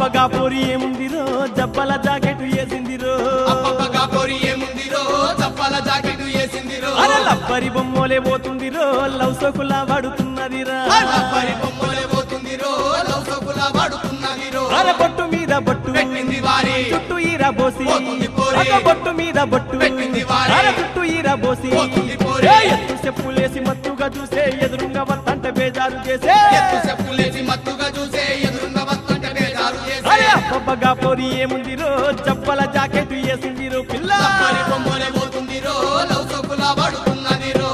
అబ్బబ్బగా పోరి ఏముందిరో జబ్బల జాకెట్ వేసిందిరో అబ్బబ్బగా పోరి ఏముందిరో జబ్బల జాకెట్ వేసిందిరో అరే లబ్బరి బొమ్మలే పోతుందిరో లవ్ సోకులా వాడుతున్నదిరా లబ్బరి బొమ్మలే పోతుందిరో లవ్ సోకులా వాడుతున్నదిరో అరే బొట్టు మీద బొట్టు పెట్టింది వారి చుట్టూ ఈరా బోసి బొట్టు మీద బొట్టు పెట్టింది వారి అరే చుట్టూ ఈరా బోసి ఎత్తు చెప్పులేసి మత్తుగా చూసే ఎదురుంగా వత్తంటే బేజారు చేసే ఎత్తు చెప్పులేసి మత్తుగా చూసే ఎదురుంగా వత్తంటే బేజారు చేసే అరే అబ్బబ్బగా పోరి ఏముందిరో జబ్బల జాకెట్ వేసిందిరో పిల్ల లబ్బరి బొమ్మలే పోతుందిరో లవ్ సోకులా వాడుతున్నదిరో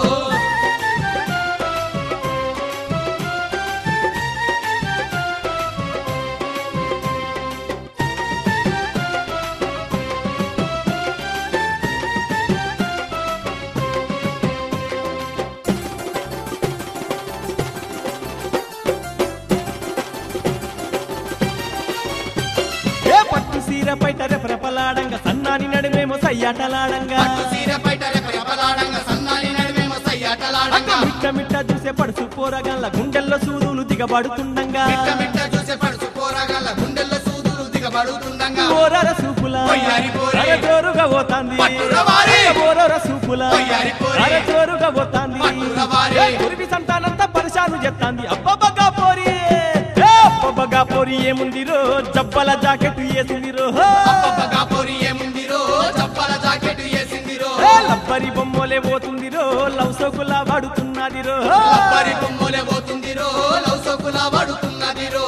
సీర పైట రెపరెపలాడంగా సన్నాని నడుమేమో సయ్యాటలాడంగా సీర పైట రెపరెపలాడంగా సన్నాని నడుమేమో సయ్యాటలాడంగా మిట్ట మిట్ట చూసే పడుసు పోరగల్ల గుండెల్లో సూదులు దిగబడుతుండంగా మిట్ట మిట్ట చూసే పడుసు పోరగల్ల గుండెల్లో సూదులు దిగబడుతుండంగా ఓరర సూపుల అరే జోరుగా పోతాంది ఓరర సూపుల అరే జోరుగా పోతాంది గురివి సంతానంతా పరిశాను చెత్తాంది అబ్బబ్బగా పోరి అబ్బబ్బగా పోరి ఏముందిరో జబ్బల జాకెట్ వేసిందిరో అబ్బబ్బగా పోరి ఏముందిరో జబ్బల జాకెట్ వేసిందిరో లబ్బరి బొమ్మలే పోతుందిరో లవ్ సోకులా వాడుతున్నదిరో లబ్బరి బొమ్మలే పోతుందిరో లవ్ సోకులా వాడుతున్నదిరో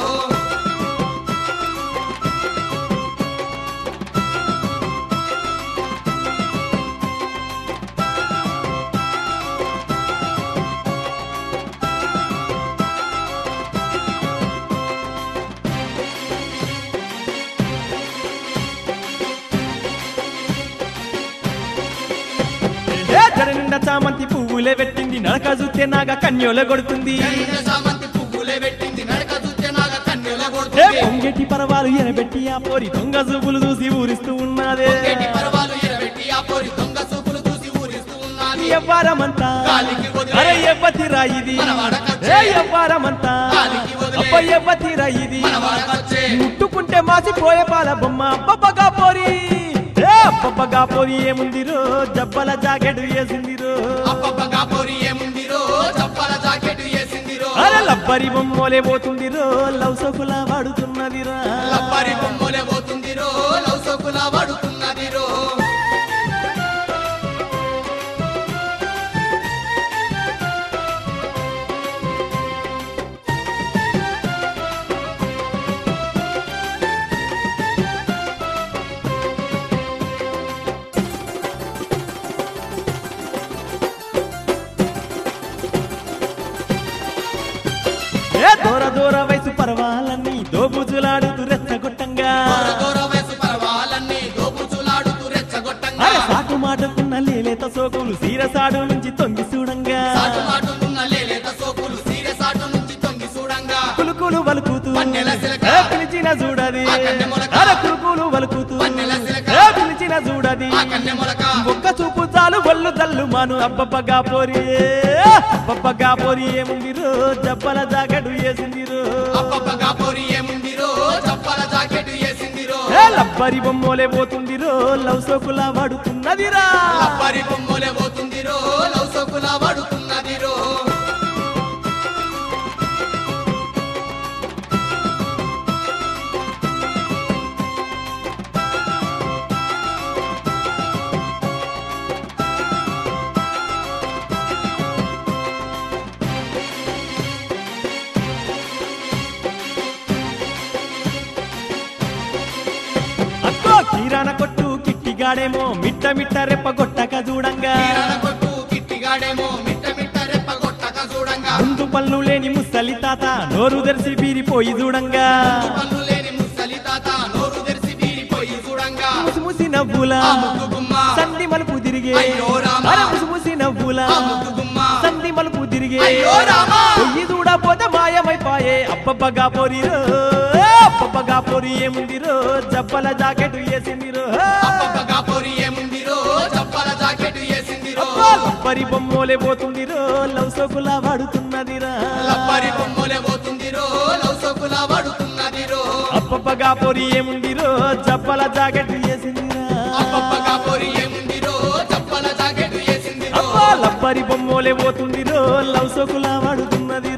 జడనిండా చామంతి పువ్వులే పెట్టింది నడక చూస్తే నాగా కన్యోల కొడుతుంది చామంతి పువ్వులే పెట్టింది నడక చూస్తే నాగా కన్యోల కొడుతుంది పొంగెటి పరవాలు ఎనబెట్టి ఆ పోరి దొంగ చూపులు చూసి ఊరిస్తూ ఉన్నదే పొంగెటి పరవాలు ఎనబెట్టి ఆ పోరి దొంగ చూపులు చూసి ఊరిస్తూ ఉన్నది ఎవ్వారమంతా అరే ఎవ్వతిరా ఇది ఎవ్వారమంతా అబ్బ ఎవ్వతిరా ఇది ముట్టుకుంటే మాసిపోయే పాల బొమ్మ అబ్బబ్బగా పోరి అబ్బబ్బగా పోరి ఏముందిరో జబ్బల జాకెట్ వేసిందిరో అబ్బబ్బగా పోరి ఏముందిరో జబ్బల జాకెట్ వేసిందిరో అరే లబ్బరి బొమ్మలే పోతుందిరో లవ్ సోకులా వాడుతున్నదిరా లబ్బరి బొమ్మలే పోతుందిరో లవ్ సోకులా వాడుతున్నదిరో దూర దూర వయసు పర్వాలన్నీ దోబుజులాడుతూ రెచ్చగొట్టంగా అరే సాటు మాటకున్న లేలేత సోకులు సీరసాడు నుంచి తొంగి చూడంగా కులుకులు వలుకుతూ పిలిచిన చూడది అరే కులుకులు వలుకుతూ పిలిచిన చూడది ఒక్క చూపు చాలు ఒళ్ళు జల్లు మాను అబ్బబ్బగా పోరి అబ్బబ్బగా పోరి ఏముందిరో జబ్బల జాకెట్ వేసిందిరో అబ్బబ్బగా పోరి ఏముందిరో జబ్బల జాకెట్ వేసిందిరో లబ్బరి బొమ్మలే పోతుందిరో లవ్ సోకులా వాడుతున్నదిరా లబ్బరి బొమ్మలే పోతుందిరో లవ్ సోకులా వాడుతున్నదిరో కిరాణ కొట్టు కిట్టిగాడేమో మిట్ట మిట్ట రెప్ప గొట్టక చూడంగా ముందు పళ్ళు లేని ముసలి తాత నోరు తెరిసి బీరిపోయి చూడంగా ముసిముసి నవ్వులా సంధి మలుపు తిరిగే అరే ముసిముసి నవ్వులా సంధి మలుపు తిరిగే పొయ్యి చూడపోతే మాయమైపాయే అబ్బబ్బగా పోరిరో అబ్బబ్బగా పోరి ఏముందిరో జబ్బల జాకెట్ వేసిందిరో అబ్బబ్బగా పోరి ఏముందిరో జబ్బల జాకెట్ వేసిందిరో లబ్బరి బొమ్మలే పోతుందిరో లవ్ సోకులా వాడుతున్నదిరా లబ్బరి బొమ్మలే పోతుందిరో లవ్ సోకులా వాడుతున్నదిరో అబ్బబ్బగా అబ్బబ్బగా పొరి ఏముందిరో జప్పల జాకెట్ వేసిందిరా అబ్బబ్బగా పోరి ఏముందిరో చప్పల జాకెట్ వేసిందిరో అబ్బా లబ్బరి బొమ్మోలే పోతుందిరో లవ్ సోకులా వాడుతున్నది